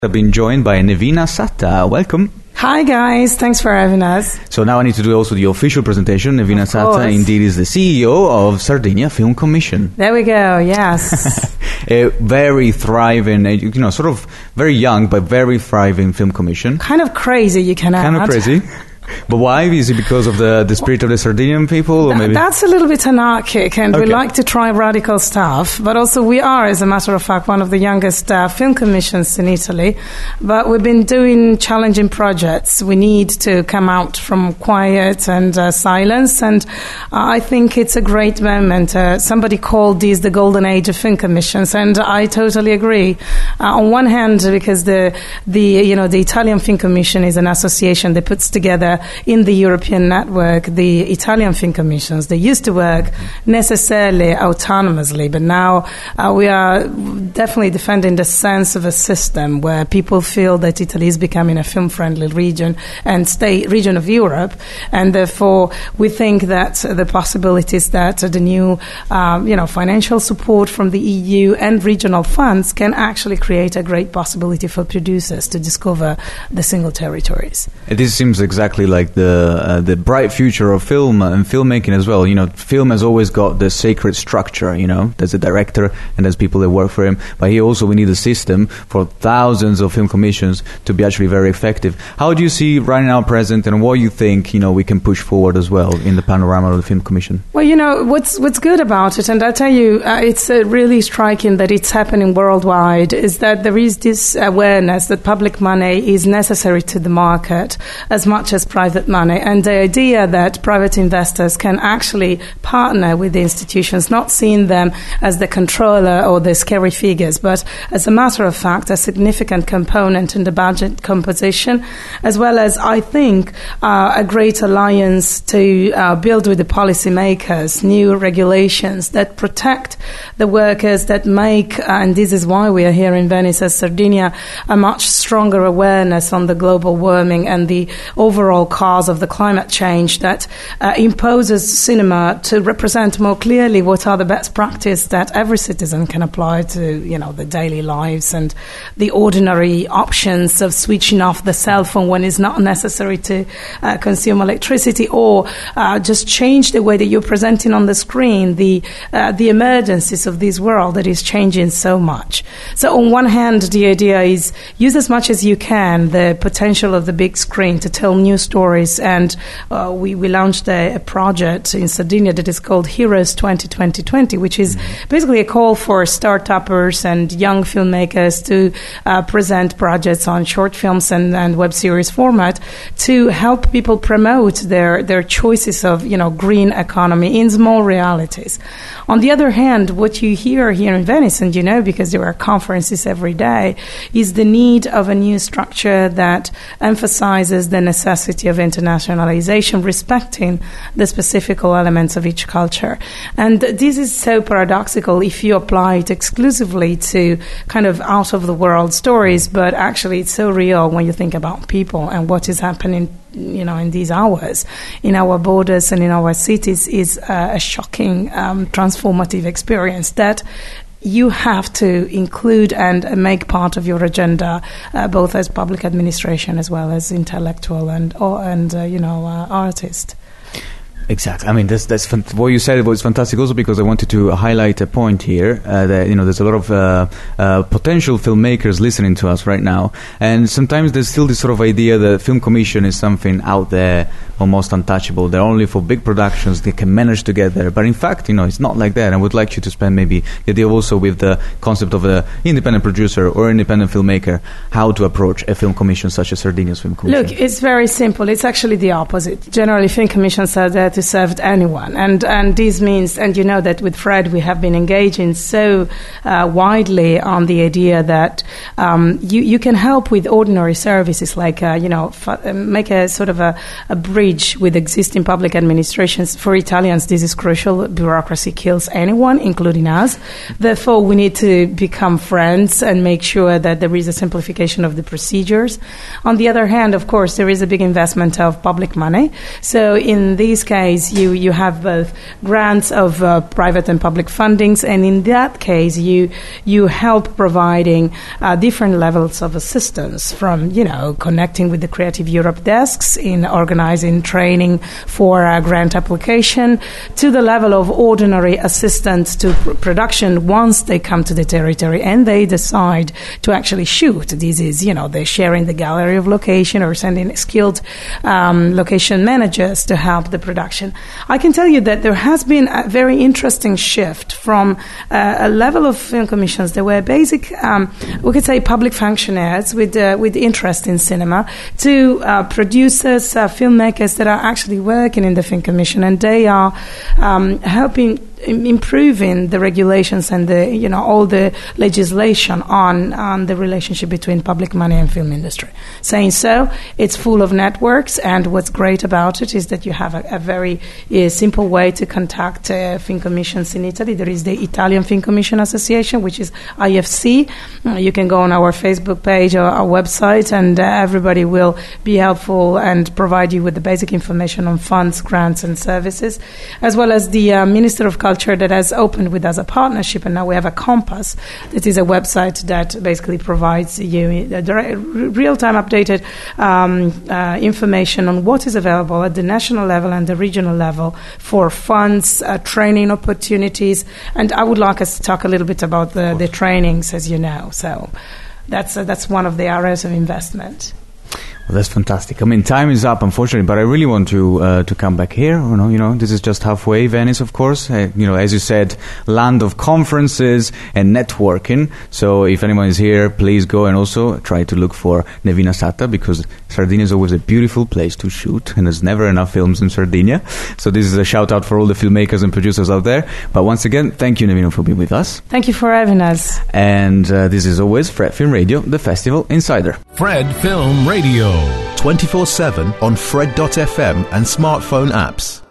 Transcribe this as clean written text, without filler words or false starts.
I've been joined by Nevina Satta. Welcome. Hi guys, thanks for having us. So now I need to do also the official presentation. Nevina Satta indeed is the CEO of Sardinia Film Commission. There we go, yes. A very thriving, sort of very young but very thriving film commission. Kind of crazy, you can add. Kind of crazy. But why? Is it because of the spirit of the Sardinian people? Or maybe? That's a little bit anarchic, and we like to try radical stuff. But also we are, as a matter of fact, one of the youngest film commissions in Italy. But we've been doing challenging projects. We need to come out from quiet and silence, and I think it's a great moment. Somebody called these the golden age of film commissions, and I totally agree. On one hand, because the Italian Film Commission is an association that puts together in the European network the Italian film commissions. They used to work necessarily autonomously, but now we are definitely defending the sense of a system where people feel that Italy is becoming a film-friendly region and region of Europe, and therefore we think that the possibilities that the new financial support from the EU and regional funds can actually create a great possibility for producers to discover the single territories. This seems exactly like the bright future of film and filmmaking as well. Film has always got the sacred structure. There's a director and there's people that work for him. But here also we need a system for thousands of film commissions to be actually very effective. How do you see right now present, and what you think we can push forward as well in the panorama of the film commission? Well, what's good about it, and I tell you, it's really striking that it's happening worldwide, is that there is this awareness that public money is necessary to the market as much as private money, and the idea that private investors can actually partner with the institutions, not seeing them as the controller or the scary figures, but as a matter of fact, a significant component in the budget composition, as well as, I think, a great alliance to build with the policymakers new regulations that protect the workers, that make, and this is why we are here in Venice as Sardinia, a much stronger awareness on the global warming and the overall cause of the climate change that imposes cinema to represent more clearly what are the best practice that every citizen can apply to, the daily lives and the ordinary options of switching off the cell phone when it's not necessary to consume electricity, or just change the way that you're presenting on the screen the emergencies of this world that is changing so much. So on one hand, the idea is use as much as you can the potential of the big screen to tell new stories, and we launched a project in Sardinia that is called Heroes 2020, which is basically a call for start-uppers and young filmmakers to present projects on short films and web series format to help people promote their choices of green economy in small realities. On the other hand, what you hear here in Venice, and because there are conferences every day, is the need of a new structure that emphasizes the necessity of internationalization, respecting the specific elements of each culture. And this is so paradoxical if you apply it exclusively to kind of out-of-the-world stories, but actually it's so real when you think about people and what is happening in these hours in our borders and in our cities is a shocking, transformative experience that you have to include and make part of your agenda, both as public administration as well as intellectual and artist. Exactly. I mean, that's what you said was fantastic. Also, because I wanted to highlight a point here that there's a lot of potential filmmakers listening to us right now, and sometimes there's still this sort of idea that film commission is something out there, almost untouchable. They're only for big productions they can manage together. But in fact, it's not like that. I would like you to spend maybe the idea also with the concept of an independent producer or independent filmmaker, how to approach a film commission such as Sardinia's Film Commission. Look, it's very simple. It's actually the opposite. Generally, film commissions are there to serve anyone, and this means, and that with Fred we have been engaging so widely on the idea that you can help with ordinary services like make a sort of a bridge with existing public administrations. For Italians, this is crucial. Bureaucracy kills anyone, including us. Therefore, we need to become friends and make sure that there is a simplification of the procedures. On the other hand, of course, there is a big investment of public money. So in these cases, case, you have both grants of private and public fundings, and in that case, you help providing different levels of assistance, from connecting with the Creative Europe desks in organizing training for grant application, to the level of ordinary assistance to production once they come to the territory and they decide to actually shoot. This is, they're sharing the gallery of location or sending skilled location managers to help the production. I can tell you that there has been a very interesting shift from a level of film commissions that were basic, we could say public functionaries with interest in cinema, to producers, filmmakers that are actually working in the film commission, and they are helping improving the regulations and the all the legislation on the relationship between public money and film industry. Saying so, it's full of networks, and what's great about it is that you have a very simple way to contact film commissions in Italy. There is the Italian Film Commission Association, which is IFC. You can go on our Facebook page or our website, and everybody will be helpful and provide you with the basic information on funds, grants, and services, as well as the Minister of Culture that has opened with us a partnership, and now we have a Compass. That is a website that basically provides you real-time updated information on what is available at the national level and the regional level for funds, training opportunities, and I would like us to talk a little bit about the trainings, as you know. So that's one of the areas of investment. Well, that's fantastic. I mean, time is up, unfortunately, but I really want to come back here. This is just halfway, Venice, of course. As you said, land of conferences and networking. So if anyone is here, please go and also try to look for Nevina Satta, because Sardinia is always a beautiful place to shoot, and there's never enough films in Sardinia. So this is a shout out for all the filmmakers and producers out there. But once again, thank you, Nevina, for being with us. Thank you for having us. And this is always Fred Film Radio, the Festival Insider. Fred Film Radio. 24/7 on Fred.fm and smartphone apps.